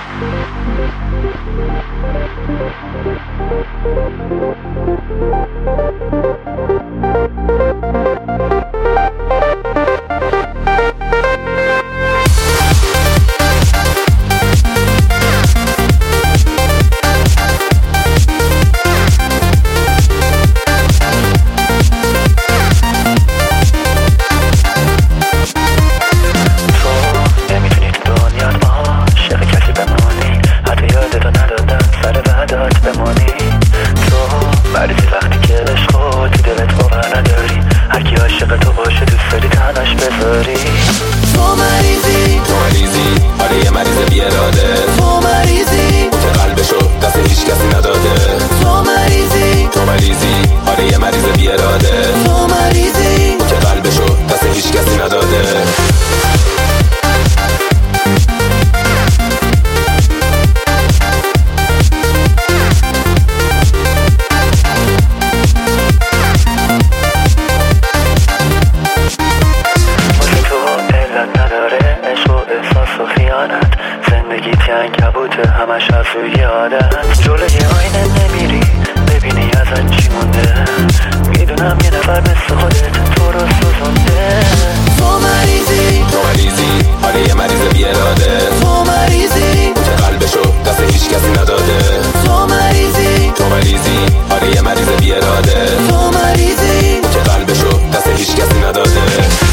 همش از روی عادت جلوی آینه نمیری ببینی ازت چی مونده. میدونم یه نفر مثل خودت تو رو سوزونده. تو مریضی آره یه مریض بی اراده. تو مریضی که قلبشو دست هیچ کسی نداده. تو مریضی آره یه مریض بی اراده. تو مریضی که قلبشو دست هیچ کسی نداده.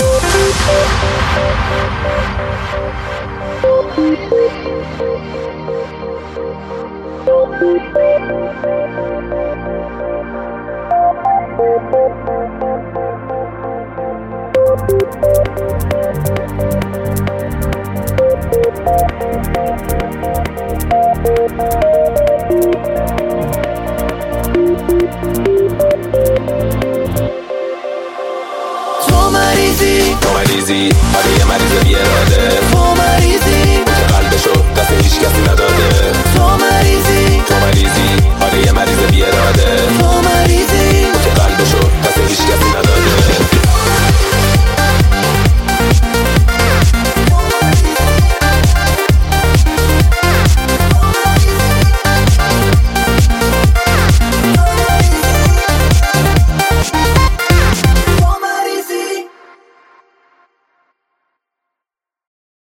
مریضی آره یه مریض بی اراده. تو مریضی که قلبشو دست هیچ کسی نداده. تو مریضی آره یه مریض بی اراده.